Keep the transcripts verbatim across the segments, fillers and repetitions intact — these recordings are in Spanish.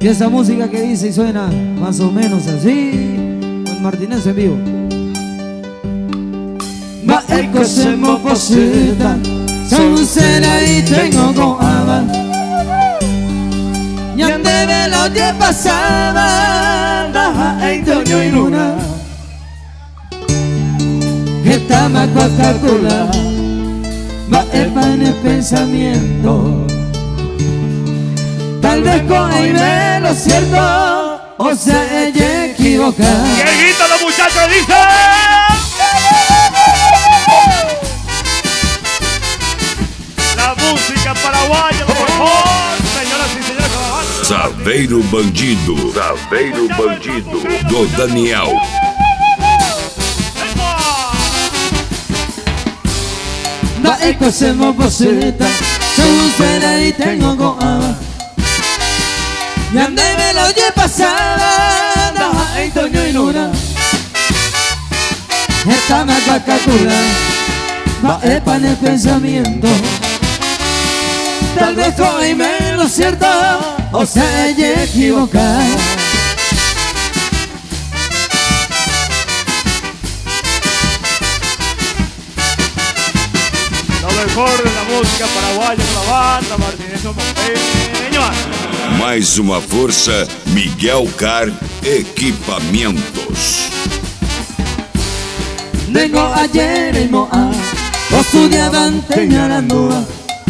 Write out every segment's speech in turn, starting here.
Y esa música que dice y suena más o menos así, con Martínez en vivo. Ma ecco siamo poseta, Sausera y tengo con ama. Nyande velo de pasaba, Daja e Toño y Luna. Esta ma Coca-Cola, ma epa en el pensamiento. Tal vez con Aime lo cierto, o sea ella equivoca. ¡Qué grito los muchachos dicen! La música paraguaya, por favor, señoras y señores. Saveiro Bandido, Saveiro Bandido, do Daniel. Ma ecco siamo poseta, Sausera y tengo con ama. Nyande me lo lle pasada, Daja e Toño y Luna. Esta ma Coca-Cola, ma epa en el pensamiento. Tal vez con Aime lo cierto, o sea ella equivoca. Lo mejor de la música paraguaya con la banda Martínez Monteño. Mais uma força, Miguel Car Equipamentos. Vengo ayer en Moa, o estudiaban Teñarandúa.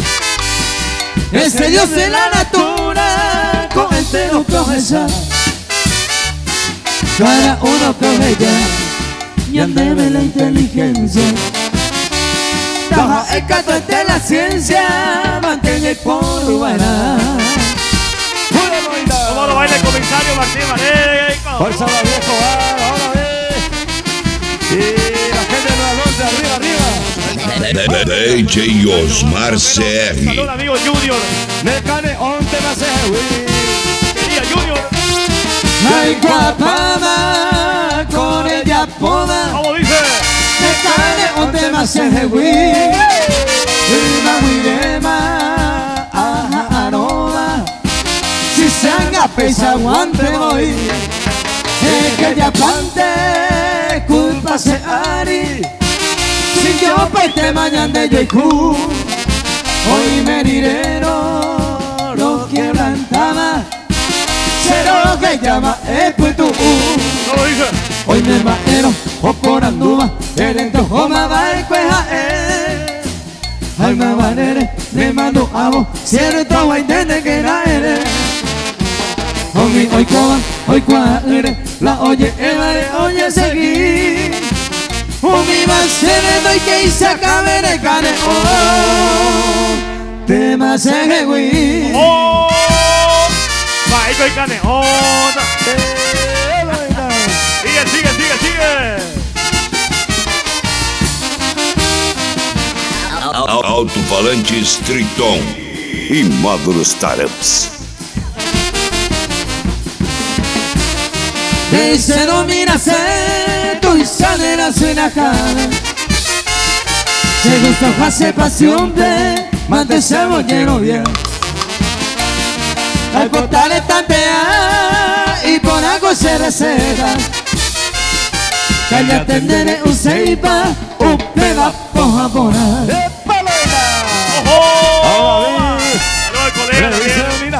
Ese Dios de la natura, con entero cogecha. Cada uno coge ya, y andeme la inteligencia. Baja el canto de la ciencia, mantenga por buena. ¿Cómo lo baila el comisario Martín Maneco? Fuerza la viejo, ahora ve. Y la gente de Nueva Londres, arriba, arriba. D J Osmar C R. Saludos amigo Junior. Me cane onte me hace Quería Junior. Ay guapama, con ella poda. ¿Cómo dice? Me cane onte me hace jehuí. Y ma huirema, aja aroba. Si se haga pesa aguante voy. Es que ya plante, culpa se ari. Si yo pete mañana de Yeku, hoy me direro, lo quebrantaba. Cero que llama es pues tú. ¿Cómo dice? Hoy me bajero, o por anduva, el joma va el cueja eh. Ay me vanere, me mando a vos, cierto va a entender que era eres. Hoy hoy coba, hoy cuadre, la oye, evare, oye seguí. Hoy va a ser el doy que se acabe de cane, oh, te me hace jehuí. ¡Oh! Baito y canejona. Sigue, sigue, sigue, sigue. Alto-falantes Triton e Módulos Taramps. Dice domina tu y sale la cena cara. Se gusta hace pasión de mantenerse bollero bien. Al portal tantea y por algo se receta. Calla tendere un seipa, un pega poja pona. ¡Ojo! Saludos al colega también.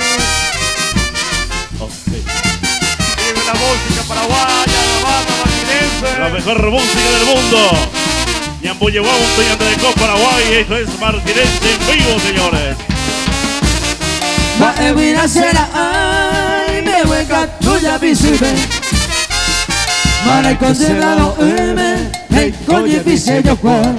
Vive la música paraguaya, la banda martinense. La mejor música del mundo. Ñambuyehuá, un estudiante de Copa Paraguay. Esto es Martinense en vivo, señores. Ma e mira sera ay me hueca tuya visible. Mara y considerado eme hey coñe pise yo cual.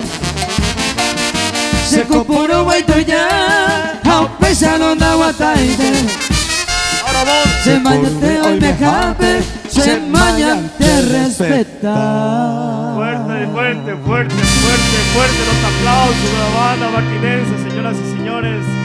Se copuro guaito ya a pesa no da guataite. Ahora vos. Se mañate hoy me jape, se mañate respeta. Fuerte, fuerte, fuerte, fuerte, fuerte los aplausos de la banda martinense, señoras y señores.